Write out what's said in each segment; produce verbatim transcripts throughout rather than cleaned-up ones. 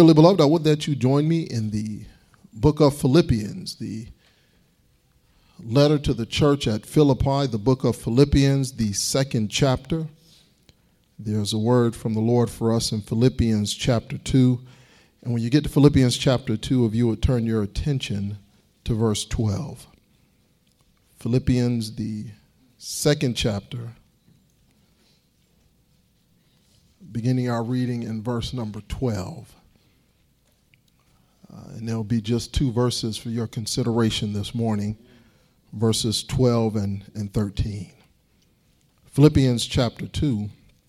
Dearly beloved, I would that you join me in the book of Philippians, the letter to the church at Philippi, the book of Philippians, the second chapter. There's a word from the Lord for us in Philippians chapter two. And when you get to Philippians chapter two, if you would turn your attention to verse twelve. Philippians, the second chapter, beginning our reading in verse number twelve. Uh, and there'll be just two verses for your consideration this morning, verses twelve and, and thirteen. Philippians chapter two,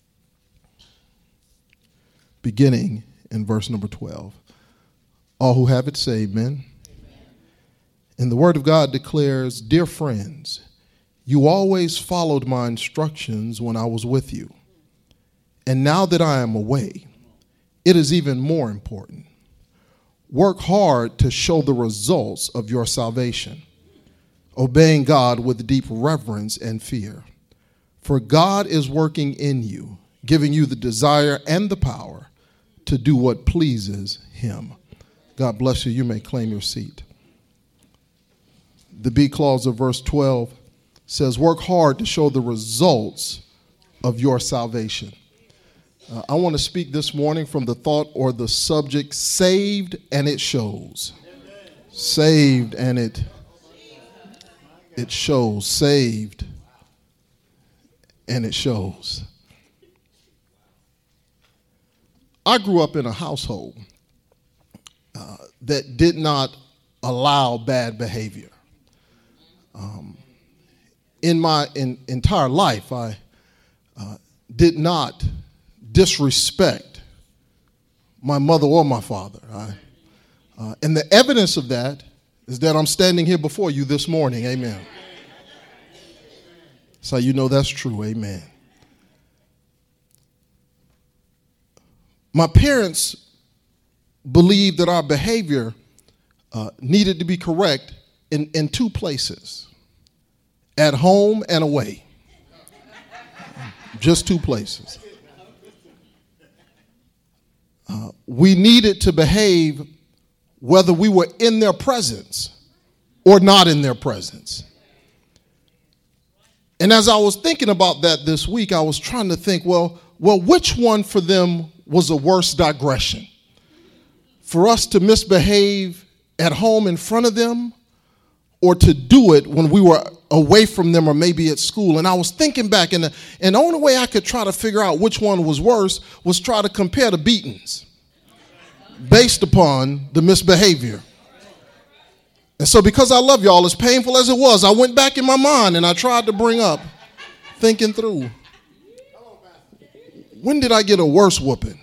beginning in verse number twelve. All who have it say amen. Amen. And the word of God declares, "Dear friends, you always followed my instructions when I was with you. And now that I am away, it is even more important. Work hard to show the results of your salvation, obeying God with deep reverence and fear. For God is working in you, giving you the desire and the power to do what pleases him." God bless you. You may claim your seat. The B clause of verse twelve says, work hard to show the results of your salvation. Uh, I want to speak this morning from the thought or the subject, saved and it shows. Amen. Saved and it, it shows. Saved and it shows. I grew up in a household uh, that did not allow bad behavior. Um, in my in, entire life, I uh, did not disrespect my mother or my father. I, uh, and the evidence of that is that I'm standing here before you this morning. Amen. So you know that's true. Amen. My parents believed that our behavior uh, needed to be correct in, in two places, at home and away. Just two places. Uh, we needed to behave whether we were in their presence or not in their presence. And as I was thinking about that this week, I was trying to think, well, well, which one for them was a worse digression? For us to misbehave at home in front of them, or to do it when we were away from them or maybe at school? And I was thinking back, and the, and the only way I could try to figure out which one was worse was try to compare the beatings based upon the misbehavior. And so because I love y'all, as painful as it was, I went back in my mind and I tried to bring up, thinking through, when did I get a worse whooping?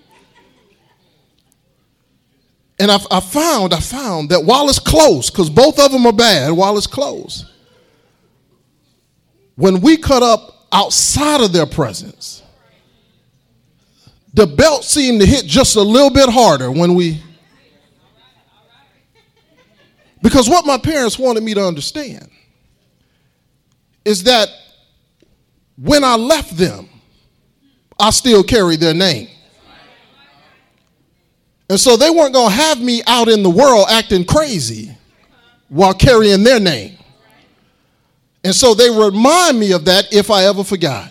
And I, I found, I found that while it's close, because both of them are bad, while it's close, when we cut up outside of their presence, the belt seemed to hit just a little bit harder when we, because what my parents wanted me to understand is that when I left them, I still carried their name. And so they weren't going to have me out in the world acting crazy while carrying their name. And so they remind me of that if I ever forgot.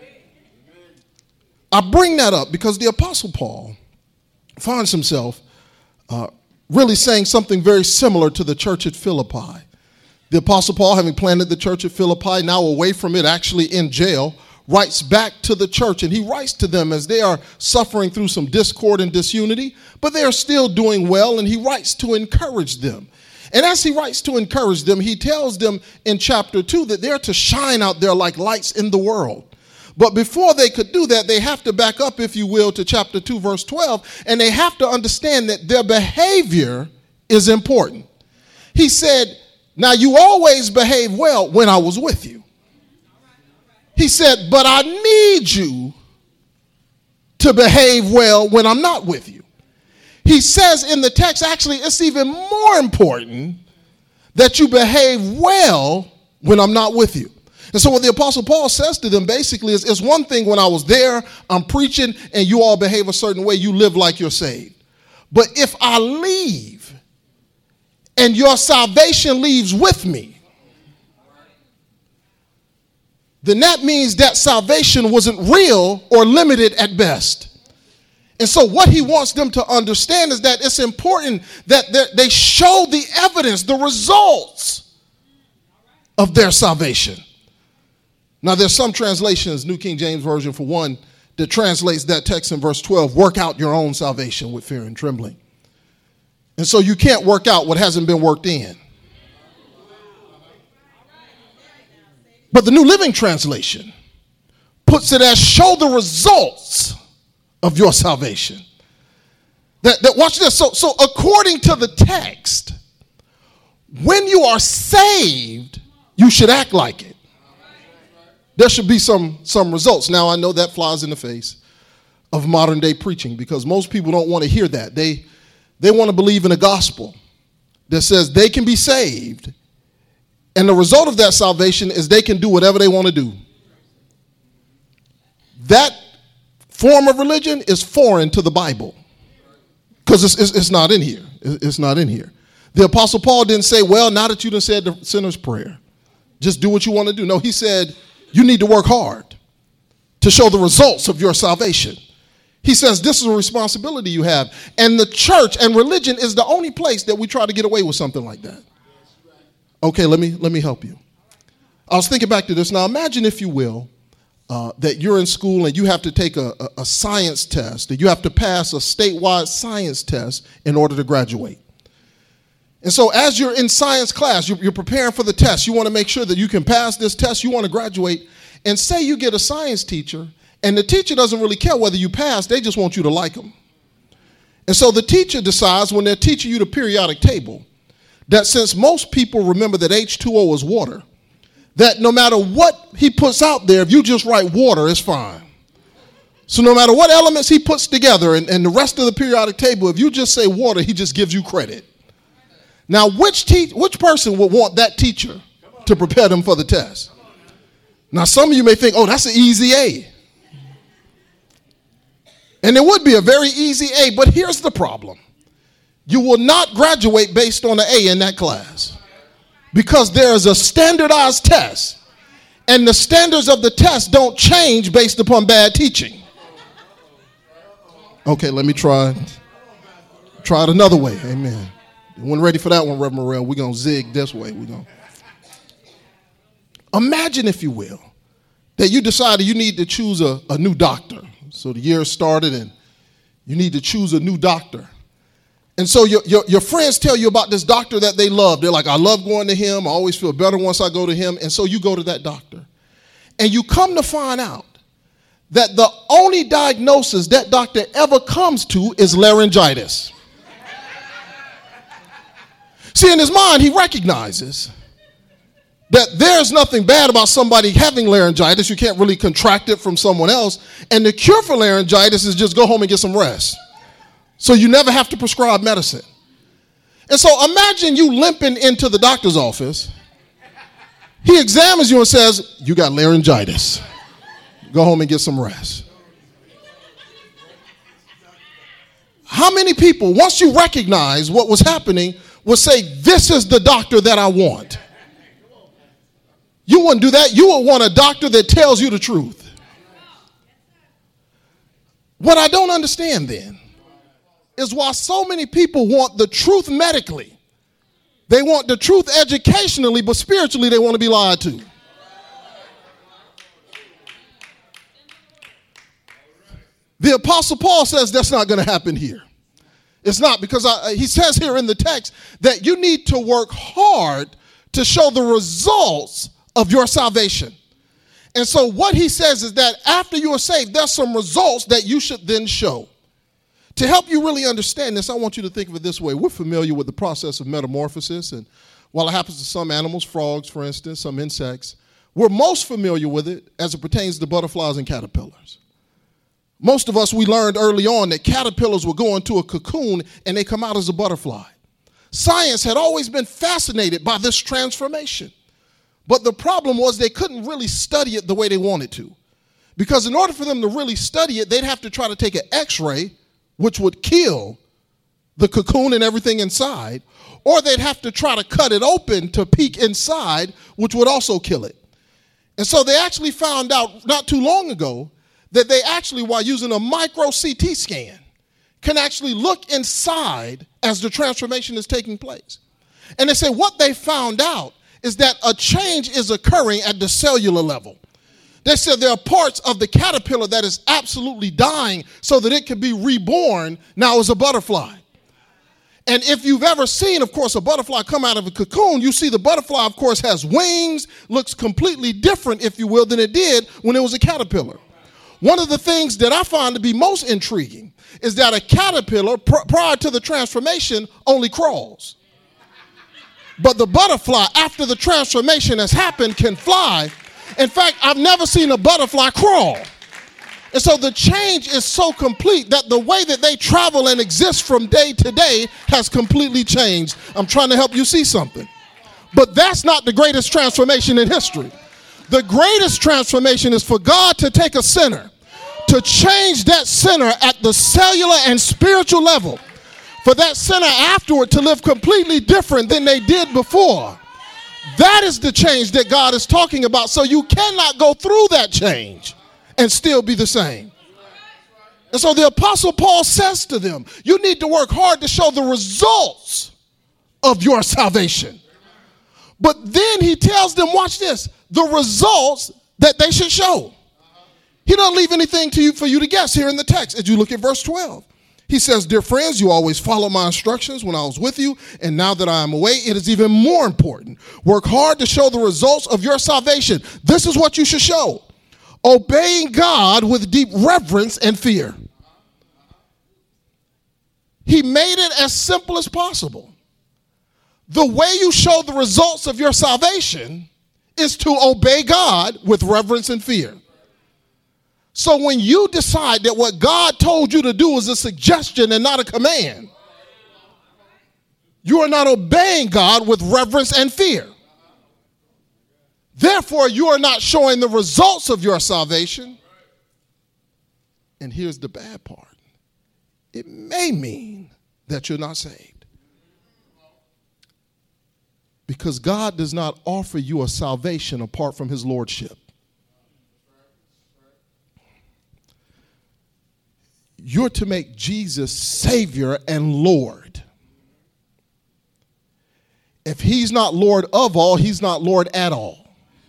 I bring that up because the Apostle Paul finds himself uh, really saying something very similar to the church at Philippi. The Apostle Paul, having planted the church at Philippi, now away from it, actually in jail, writes back to the church, and he writes to them as they are suffering through some discord and disunity, but they are still doing well, and he writes to encourage them. And as he writes to encourage them, he tells them in chapter two that they're to shine out there like lights in the world. But before they could do that, they have to back up, if you will, to chapter two, verse twelve, and they have to understand that their behavior is important. He said, now you always behave well when I was with you. He said, but I need you to behave well when I'm not with you. He says in the text, actually, it's even more important that you behave well when I'm not with you. And so what the Apostle Paul says to them basically is, it's one thing when I was there, I'm preaching, and you all behave a certain way, you live like you're saved. But if I leave and your salvation leaves with me, then that means that salvation wasn't real or limited at best. And so what he wants them to understand is that it's important that they show the evidence, the results of their salvation. Now, there's some translations, New King James Version for one, that translates that text in verse twelve, work out your own salvation with fear and trembling. And so you can't work out what hasn't been worked in. But the New Living Translation puts it as show the results of your salvation. That, that watch this. So, so according to the text, when you are saved, you should act like it. There should be some, some results. Now, I know that flies in the face of modern day preaching because most people don't want to hear that. They, they want to believe in a gospel that says they can be saved, and the result of that salvation is they can do whatever they want to do. That form of religion is foreign to the Bible because it's, it's, it's not in here. It's not in here. The Apostle Paul didn't say, well, now that you done said the sinner's prayer, just do what you want to do. No, he said you need to work hard to show the results of your salvation. He says this is a responsibility you have. And the church and religion is the only place that we try to get away with something like that. Okay, let me, let me help you. I was thinking back to this. Now imagine, if you will, Uh, that you're in school and you have to take a, a, a science test, and you have to pass a statewide science test in order to graduate. And so as you're in science class, you're, you're preparing for the test. You want to make sure that you can pass this test. You want to graduate. And say you get a science teacher, and the teacher doesn't really care whether you pass. They just want you to like them. And so the teacher decides, when they're teaching you the periodic table, that since most people remember that H two O is water, that no matter what he puts out there, if you just write water, it's fine. So no matter what elements he puts together and, and the rest of the periodic table, if you just say water, he just gives you credit. Now, which te- which person would want that teacher to prepare them for the test? Now, some of you may think, oh, that's an easy A. And it would be a very easy A, but here's the problem. You will not graduate based on an A in that class. Because there is a standardized test, and the standards of the test don't change based upon bad teaching. Okay, let me try, try it another way. Amen. When ready for that one, Reverend Morrell, we're going to zig this way. We're going. Imagine, if you will, that you decided you need to choose a, a new doctor. So the year started, and you need to choose a new doctor. And so your, your, your friends tell you about this doctor that they love. They're like, I love going to him. I always feel better once I go to him. And so you go to that doctor. And you come to find out that the only diagnosis that doctor ever comes to is laryngitis. See, in his mind, he recognizes that there's nothing bad about somebody having laryngitis. You can't really contract it from someone else. And the cure for laryngitis is just go home and get some rest. So you never have to prescribe medicine. And so imagine you limping into the doctor's office. He examines you and says, you got laryngitis. Go home and get some rest. How many people, once you recognize what was happening, would say, this is the doctor that I want? You wouldn't do that. You would want a doctor that tells you the truth. What I don't understand then is why so many people want the truth medically. They want the truth educationally, but spiritually they want to be lied to. The Apostle Paul says that's not going to happen here. It's not, because I, he says here in the text that you need to work hard to show the results of your salvation. And so what he says is that after you are saved, there's some results that you should then show. To help you really understand this, I want you to think of it this way. We're familiar with the process of metamorphosis, and while it happens to some animals, frogs, for instance, some insects, we're most familiar with it as it pertains to butterflies and caterpillars. Most of us, we learned early on that caterpillars will go into a cocoon and they come out as a butterfly. Science had always been fascinated by this transformation. But the problem was they couldn't really study it the way they wanted to. Because in order for them to really study it, they'd have to try to take an x-ray, which would kill the cocoon and everything inside, or they'd have to try to cut it open to peek inside, which would also kill it. And so they actually found out not too long ago that they actually, while using a micro C T scan, can actually look inside as the transformation is taking place. And they say what they found out is that a change is occurring at the cellular level. They said there are parts of the caterpillar that is absolutely dying so that it can be reborn now as a butterfly. And if you've ever seen, of course, a butterfly come out of a cocoon, you see the butterfly, of course, has wings, looks completely different, if you will, than it did when it was a caterpillar. One of the things that I find to be most intriguing is that a caterpillar, pr- prior to the transformation, only crawls. But the butterfly, after the transformation has happened, can fly. In fact, I've never seen a butterfly crawl. And so the change is so complete that the way that they travel and exist from day to day has completely changed. I'm trying to help you see something. But that's not the greatest transformation in history. The greatest transformation is for God to take a sinner, to change that sinner at the cellular and spiritual level, for that sinner afterward to live completely different than they did before. That is the change that God is talking about. So you cannot go through that change and still be the same. And so the Apostle Paul says to them, you need to work hard to show the results of your salvation. But then he tells them, watch this, the results that they should show. He doesn't leave anything to you for you to guess here in the text. As you look at verse twelve, he says, dear friends, you always followed my instructions when I was with you, and now that I am away, it is even more important. Work hard to show the results of your salvation. This is what you should show. Obeying God with deep reverence and fear. He made it as simple as possible. The way you show the results of your salvation is to obey God with reverence and fear. So when you decide that what God told you to do is a suggestion and not a command, you are not obeying God with reverence and fear. Therefore, you are not showing the results of your salvation. And here's the bad part. It may mean that you're not saved. Because God does not offer you a salvation apart from his lordship. You're to make Jesus Savior and Lord. If he's not Lord of all, he's not Lord at all.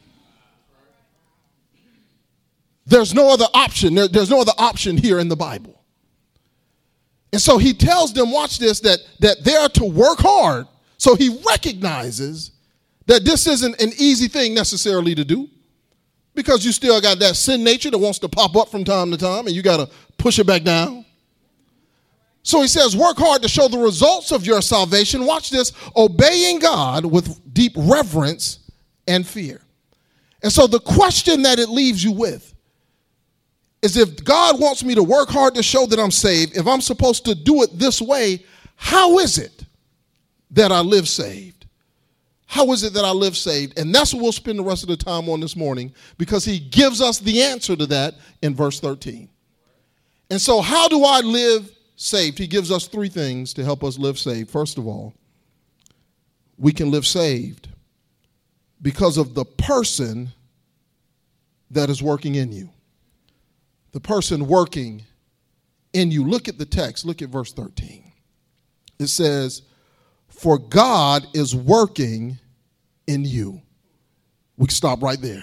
There's no other option. There, there's no other option here in the Bible. And so he tells them, watch this, that, that they're to work hard. So he recognizes that this isn't an easy thing necessarily to do, because you still got that sin nature that wants to pop up from time to time, and you got to push it back down. So he says, work hard to show the results of your salvation. Watch this, obeying God with deep reverence and fear. And so the question that it leaves you with is, if God wants me to work hard to show that I'm saved, if I'm supposed to do it this way, how is it that I live saved? How is it that I live saved? And that's what we'll spend the rest of the time on this morning, because he gives us the answer to that in verse thirteen. And so how do I live saved? He gives us three things to help us live saved. First of all, we can live saved because of the person that is working in you. The person working in you. Look at the text. Look at verse thirteen. It says, for God is working in you. We can stop right there.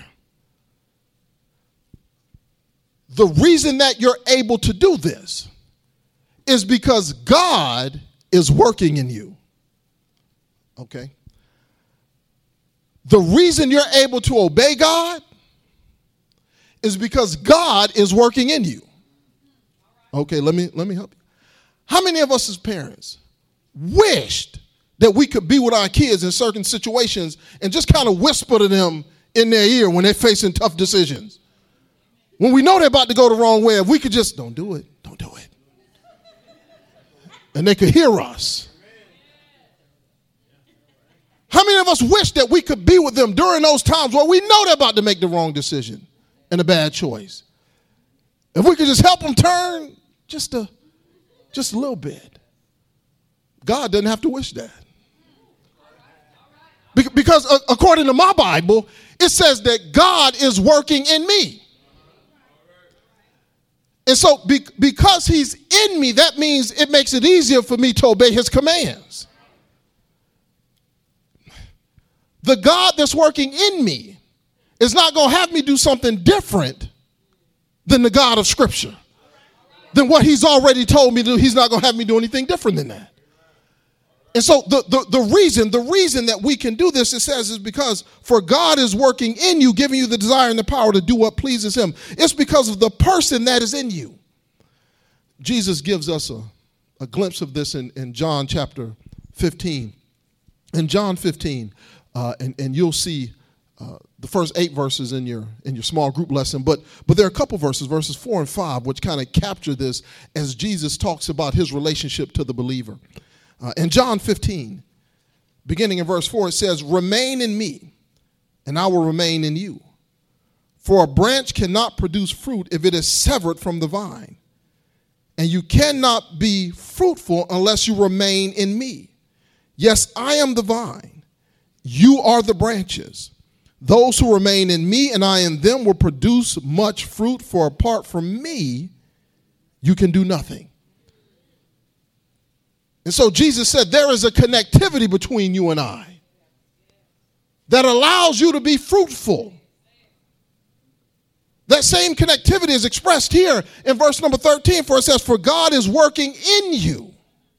The reason that you're able to do this is because God is working in you. Okay? The reason you're able to obey God is because God is working in you. Okay, let me let me help you. How many of us as parents wished that we could be with our kids in certain situations and just kind of whisper to them in their ear when they're facing tough decisions? When we know they're about to go the wrong way, if we could just, don't do it, don't do it. And they could hear us. How many of us wish that we could be with them during those times where we know they're about to make the wrong decision and a bad choice? If we could just help them turn just a, just a little bit. God doesn't have to wish that. Because according to my Bible, it says that God is working in me. And so be, because he's in me, that means it makes it easier for me to obey his commands. The God that's working in me is not going to have me do something different than the God of Scripture. Than what he's already told me to do. He's not going to have me do anything different than that. And so the, the, the reason, the reason that we can do this, it says, is because for God is working in you, giving you the desire and the power to do what pleases him. It's because of the person that is in you. Jesus gives us a, a glimpse of this in, in John chapter fifteen. In John fifteen, uh, and, and you'll see uh, the first eight verses in your in your small group lesson, but but there are a couple verses, verses four and five, which kind of capture this as Jesus talks about his relationship to the believer. Uh, in John fifteen, beginning in verse four, it says, "Remain in me, and I will remain in you. For a branch cannot produce fruit if it is severed from the vine. And you cannot be fruitful unless you remain in me. Yes, I am the vine. You are the branches. Those who remain in me and I in them will produce much fruit, for apart from me, you can do nothing." And so Jesus said there is a connectivity between you and I that allows you to be fruitful. That same connectivity is expressed here in verse number thirteen, for it says, "For God is working in you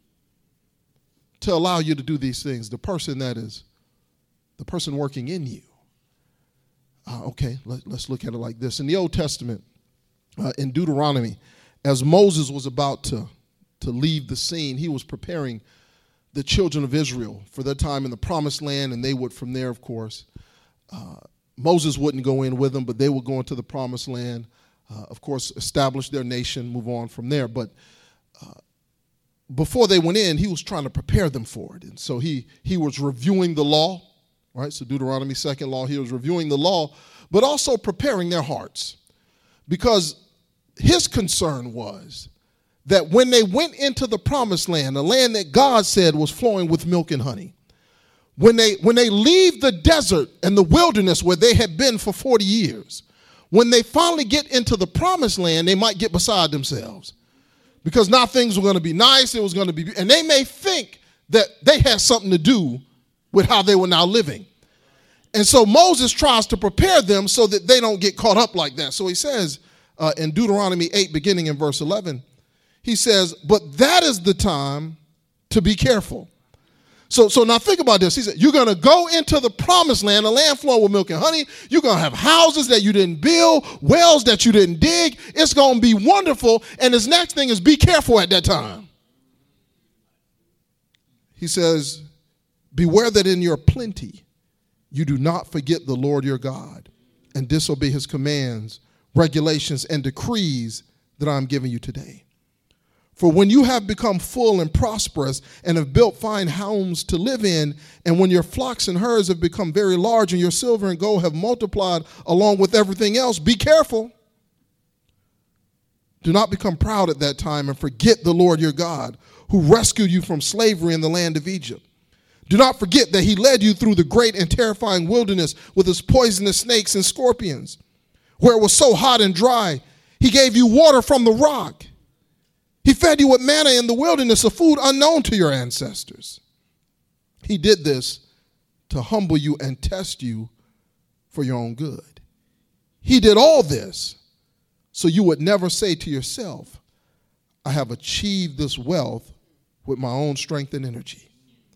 to allow you to do these things." The person that is, the person working in you. Uh, okay, let, let's look at it like this. In the Old Testament, uh, in Deuteronomy, as Moses was about to to leave the scene, he was preparing the children of Israel for their time in the promised land, and they would from there, of course, uh, Moses wouldn't go in with them, but they would go into the promised land, uh, of course, establish their nation, move on from there. But uh, before they went in, he was trying to prepare them for it. And so he he was reviewing the law, right? So Deuteronomy second law, he was reviewing the law, but also preparing their hearts, because his concern was that when they went into the promised land, a land that God said was flowing with milk and honey, when they when they leave the desert and the wilderness where they had been for forty years, when they finally get into the promised land, they might get beside themselves, because now things were going to be nice, it was going to be, and they may think that they had something to do with how they were now living. And so Moses tries to prepare them so that they don't get caught up like that. So he says uh, in Deuteronomy eight, beginning in verse eleven, he says, "But that is the time to be careful." So, so now think about this. He said, you're going to go into the promised land, a land flowing with milk and honey. You're going to have houses that you didn't build, wells that you didn't dig. It's going to be wonderful. And his next thing is be careful at that time. He says, "Beware that in your plenty you do not forget the Lord your God and disobey his commands, regulations, and decrees that I'm giving you today. For when you have become full and prosperous and have built fine homes to live in, and when your flocks and herds have become very large and your silver and gold have multiplied along with everything else, be careful. Do not become proud at that time and forget the Lord your God, who rescued you from slavery in the land of Egypt. Do not forget that he led you through the great and terrifying wilderness with its poisonous snakes and scorpions, where it was so hot and dry. He gave you water from the rock. He fed you with manna in the wilderness, a food unknown to your ancestors. He did this to humble you and test you for your own good. He did all this so you would never say to yourself, I have achieved this wealth with my own strength and energy.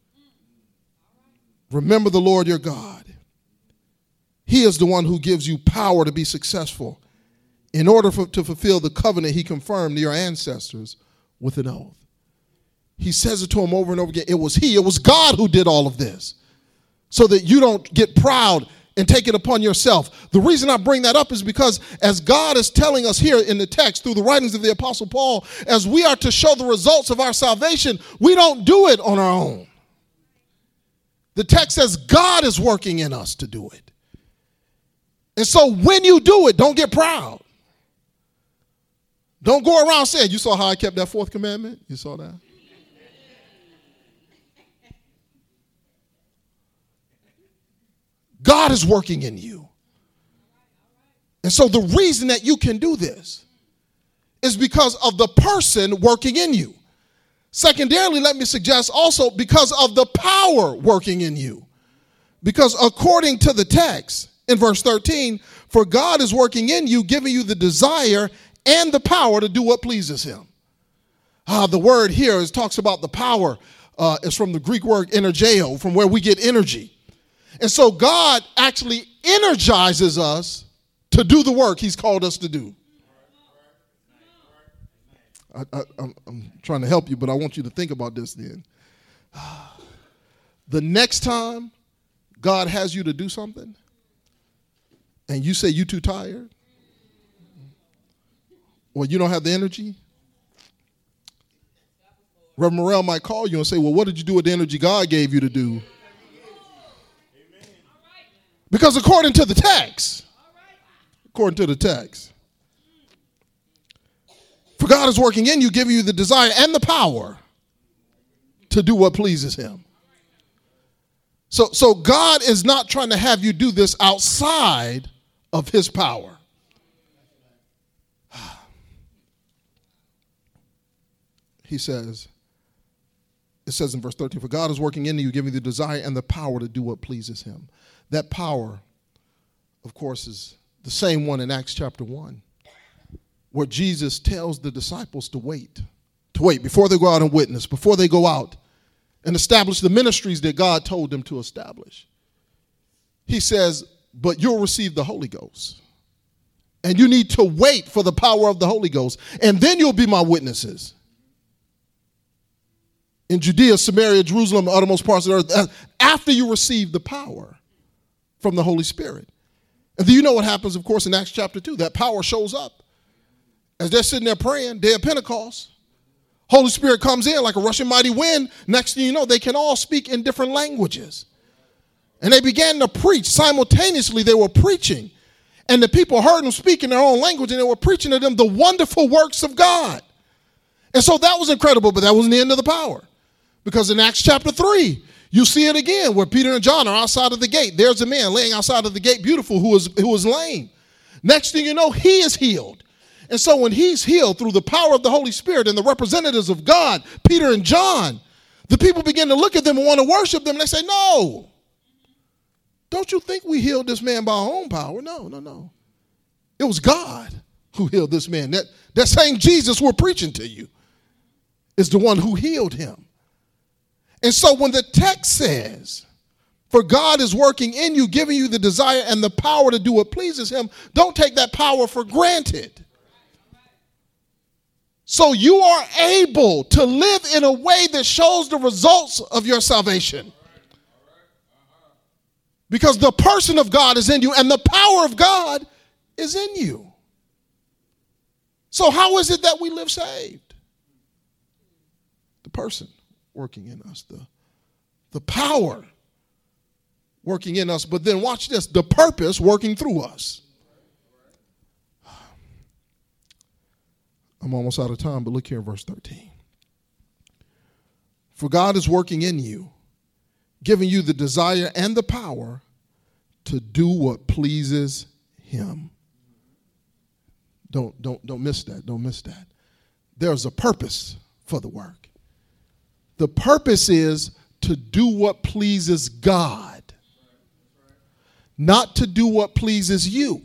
Remember the Lord your God. He is the one who gives you power to be successful in order for, to fulfill the covenant he confirmed to your ancestors with an oath. He says it to him over and over again. It was he, it was God who did all of this so that you don't get proud and take it upon yourself. The reason I bring that up is because as God is telling us here in the text through the writings of the Apostle Paul, as we are to show the results of our salvation, we don't do it on our own. The text says God is working in us to do it. And so when you do it, don't get proud. Don't go around saying, you saw how I kept that fourth commandment? You saw that? God is working in you. And so the reason that you can do this is because of the person working in you. Secondarily, let me suggest also because of the power working in you. Because according to the text in verse thirteen, for God is working in you, giving you the desire and the power to do what pleases him. Ah, the word here is talks about the power. Uh, is from the Greek word energeo, from where we get energy. And so God actually energizes us to do the work he's called us to do. I, I, I'm, I'm trying to help you, but I want you to think about this then. The next time God has you to do something and you say you're too tired or you don't have the energy, Reverend Morrell might call you and say, well, what did you do with the energy God gave you to do? Because according to the text, according to the text, for God is working in you, giving you the desire and the power to do what pleases him. So, so God is not trying to have you do this outside of his power. He says, it says in verse thirteen, for God is working in you, giving you the desire and the power to do what pleases him. That power, of course, is the same one in Acts chapter one, where Jesus tells the disciples to wait, to wait before they go out and witness, before they go out and establish the ministries that God told them to establish. He says, but you'll receive the Holy Ghost. And you need to wait for the power of the Holy Ghost. And then you'll be my witnesses. In Judea, Samaria, Jerusalem, the uttermost parts of the earth, after you receive the power from the Holy Spirit. And do you know what happens, of course, in Acts chapter two? That power shows up. As they're sitting there praying, day of Pentecost, Holy Spirit comes in like a rushing mighty wind. Next thing you know, they can all speak in different languages. And they began to preach. Simultaneously, they were preaching. And the people heard them speak in their own language, and they were preaching to them the wonderful works of God. And so that was incredible, but that wasn't the end of the power. Because in Acts chapter three, you see it again where Peter and John are outside of the gate. There's a man laying outside of the gate, beautiful, who was, who was lame. Next thing you know, he is healed. And so when he's healed through the power of the Holy Spirit and the representatives of God, Peter and John, the people begin to look at them and want to worship them. And they say, no, don't you think we healed this man by our own power? No, no, no. It was God who healed this man. That, that same Jesus we're preaching to you is the one who healed him. And so when the text says, for God is working in you, giving you the desire and the power to do what pleases him, don't take that power for granted. So you are able to live in a way that shows the results of your salvation. Because the person of God is in you and the power of God is in you. So how is it that we live saved? The person working in us, the, the power working in us, but then watch this, the purpose working through us. I'm almost out of time, but look here in verse thirteen. For God is working in you, giving you the desire and the power to do what pleases him. Don't, don't, don't miss that. Don't miss that. There's a purpose for the work. The purpose is to do what pleases God, not to do what pleases you.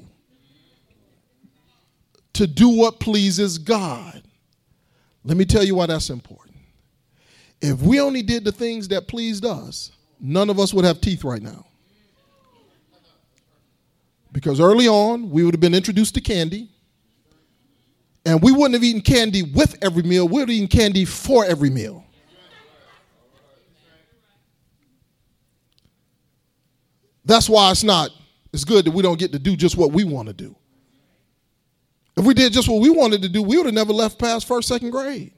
To do what pleases God. Let me tell you why that's important. If we only did the things that pleased us, none of us would have teeth right now. Because early on, we would have been introduced to candy, and we wouldn't have eaten candy with every meal. We would have eaten candy for every meal. That's why it's not, it's good that we don't get to do just what we want to do. If we did just what we wanted to do, we would have never left past first, second grade.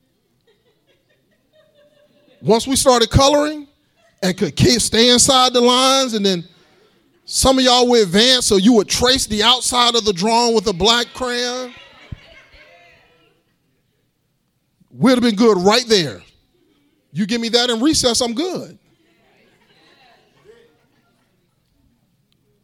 Once we started coloring and could stay inside the lines, and then some of y'all were advanced, so you would trace the outside of the drawing with a black crayon. We'd have been good right there. You give me that in recess, I'm good.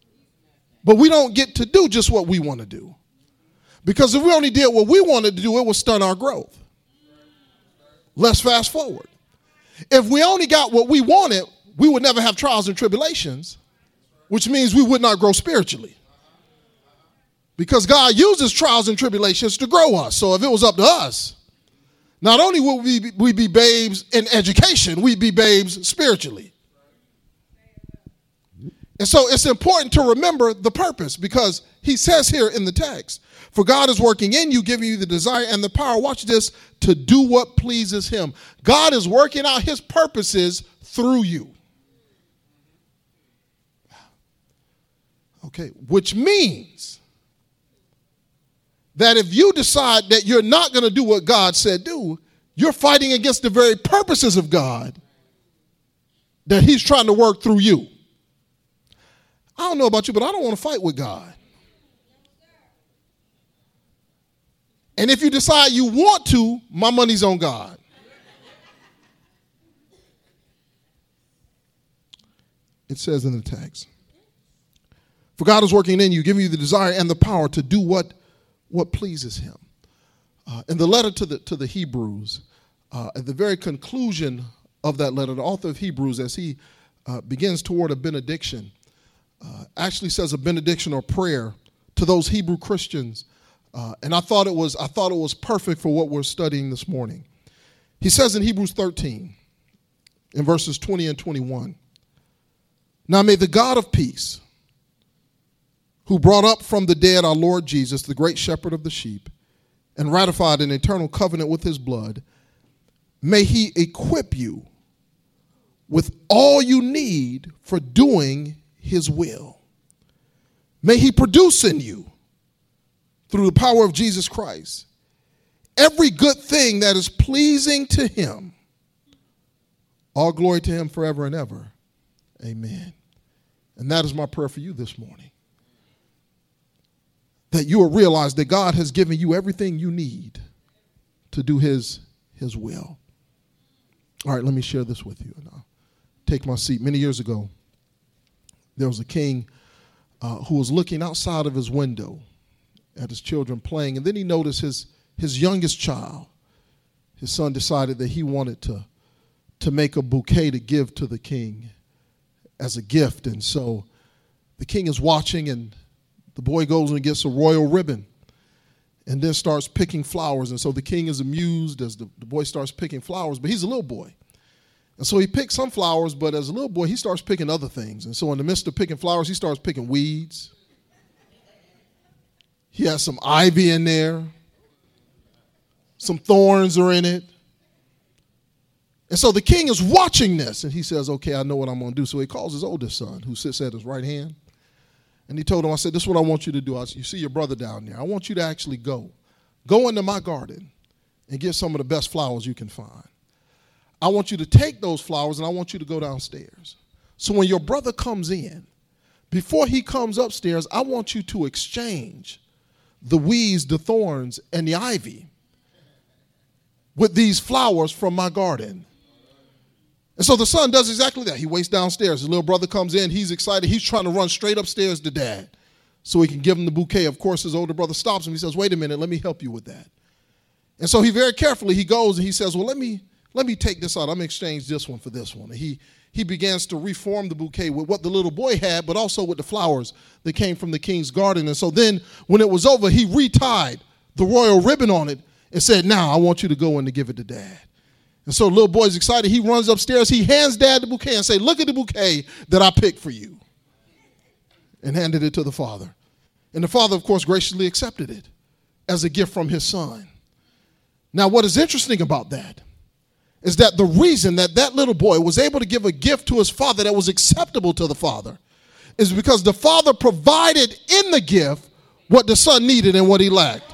But we don't get to do just what we want to do. Because if we only did what we wanted to do, it would stunt our growth. Let's fast forward. If we only got what we wanted, we would never have trials and tribulations, which means we would not grow spiritually. Because God uses trials and tribulations to grow us. So if it was up to us, not only would we be, we be babes in education, we'd be babes spiritually. And so it's important to remember the purpose, because he says here in the text, for God is working in you, giving you the desire and the power, watch this, to do what pleases him. God is working out his purposes through you. Okay, which means that if you decide that you're not going to do what God said do, you're fighting against the very purposes of God that he's trying to work through you. I don't know about you, but I don't want to fight with God. And if you decide you want to, my money's on God. It says in the text, for God is working in you, giving you the desire and the power to do what, what pleases him. Uh, in the letter to the, to the Hebrews, uh, at the very conclusion of that letter, the author of Hebrews, as he uh, begins toward a benediction, uh, actually says a benediction or prayer to those Hebrew Christians. Uh, and I thought it was I thought it was perfect for what we're studying this morning. He says in Hebrews thirteen, in verses twenty and twenty-one, now may the God of peace, who brought up from the dead our Lord Jesus, the great shepherd of the sheep, and ratified an eternal covenant with his blood, may he equip you with all you need for doing his will. May he produce in you, through the power of Jesus Christ, every good thing that is pleasing to him. All glory to him forever and ever. Amen. And that is my prayer for you this morning. That you will realize that God has given you everything you need to do his, his will. All right, let me share this with you. And I'll take my seat. Many years ago, there was a king uh, who was looking outside of his window at his children playing, and then he noticed his, his youngest child, his son, decided that he wanted to, to make a bouquet to give to the king as a gift. And so the king is watching, and the boy goes and gets a royal ribbon and then starts picking flowers. And so the king is amused as the, the boy starts picking flowers, but he's a little boy. And so he picks some flowers, but as a little boy, he starts picking other things. And so in the midst of picking flowers, he starts picking weeds. He has some ivy in there. Some thorns are in it. And so the king is watching this, and he says, okay, I know what I'm going to do. So he calls his oldest son, who sits at his right hand, and he told him, I said, this is what I want you to do. I said, you see your brother down there. I want you to actually go. Go into my garden and get some of the best flowers you can find. I want you to take those flowers, and I want you to go downstairs. So when your brother comes in, before he comes upstairs, I want you to exchange the weeds, the thorns, and the ivy with these flowers from my garden. And so the son does exactly that. He waits downstairs. His little brother comes in. He's excited. He's trying to run straight upstairs to dad so he can give him the bouquet. Of course, his older brother stops him. He says, wait a minute, let me help you with that. And so he very carefully, he goes and he says, well, let me let me take this out. I'm going to exchange this one for this one. And he, he begins to reform the bouquet with what the little boy had, but also with the flowers that came from the king's garden. And so then when it was over, he retied the royal ribbon on it and said, now I want you to go in to give it to dad. And so the little boy's excited. He runs upstairs. He hands dad the bouquet and say, look at the bouquet that I picked for you. And handed it to the father. And the father, of course, graciously accepted it as a gift from his son. Now, what is interesting about that is that the reason that that little boy was able to give a gift to his father that was acceptable to the father is because the father provided in the gift what the son needed and what he lacked.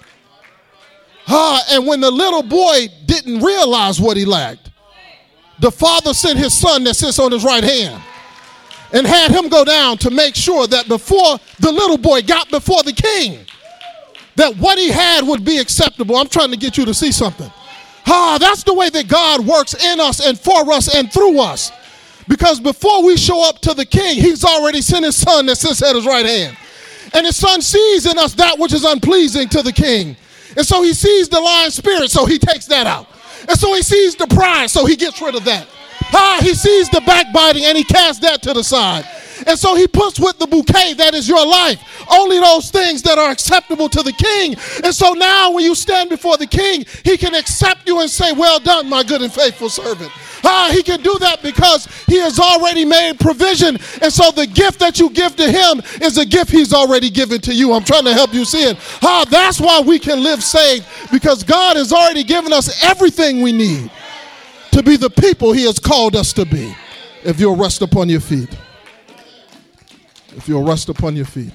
Ah, and when the little boy didn't realize what he lacked, the father sent his son that sits on his right hand and had him go down to make sure that before the little boy got before the king, that what he had would be acceptable. I'm trying to get you to see something. Ah, that's the way that God works in us and for us and through us. Because before we show up to the king, he's already sent his son that sits at his right hand. And his son sees in us that which is unpleasing to the king. And so he sees the lying spirit, so he takes that out. And so he sees the pride, so he gets rid of that. Ah, he sees the backbiting, and he casts that to the side. And so he puts with the bouquet that is your life only those things that are acceptable to the king. And so now when you stand before the king, he can accept you and say, well done, my good and faithful servant. Ah, he can do that because he has already made provision. And so the gift that you give to him is a gift he's already given to you. I'm trying to help you see it. Ah, that's why we can live saved, because God has already given us everything we need to be the people he has called us to be. If you'll rest upon your feet. If you'll rest upon your feet.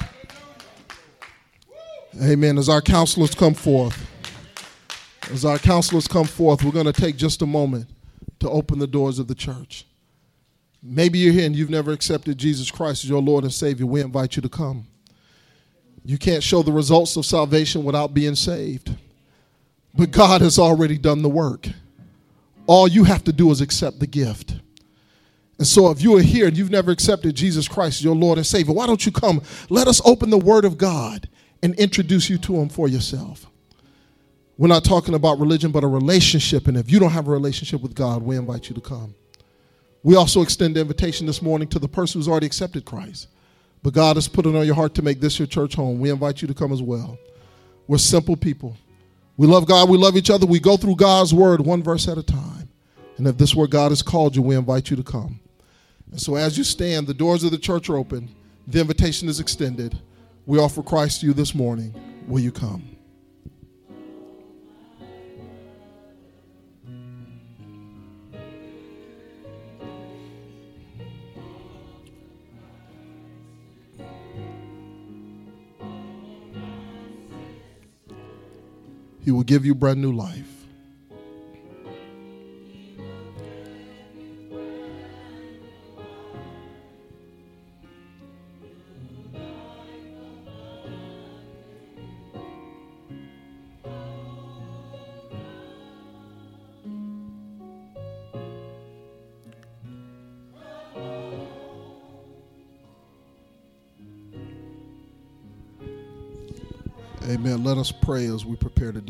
Amen. As our counselors come forth, as our counselors come forth, we're going to take just a moment to open the doors of the church. Maybe you're here and you've never accepted Jesus Christ as your Lord and Savior. We invite you to come. You can't show the results of salvation without being saved. But God has already done the work. All you have to do is accept the gift. And so if you are here and you've never accepted Jesus Christ as your Lord and Savior, why don't you come? Let us open the Word of God and introduce you to him for yourself. We're not talking about religion, but a relationship. And if you don't have a relationship with God, we invite you to come. We also extend the invitation this morning to the person who's already accepted Christ. But God has put it on your heart to make this your church home. We invite you to come as well. We're simple people. We love God. We love each other. We go through God's word one verse at a time. And if this is where God has called you, we invite you to come. And so as you stand, the doors of the church are open. The invitation is extended. We offer Christ to you this morning. Will you come? He will give you brand new life. Amen. Let us pray as we prepare to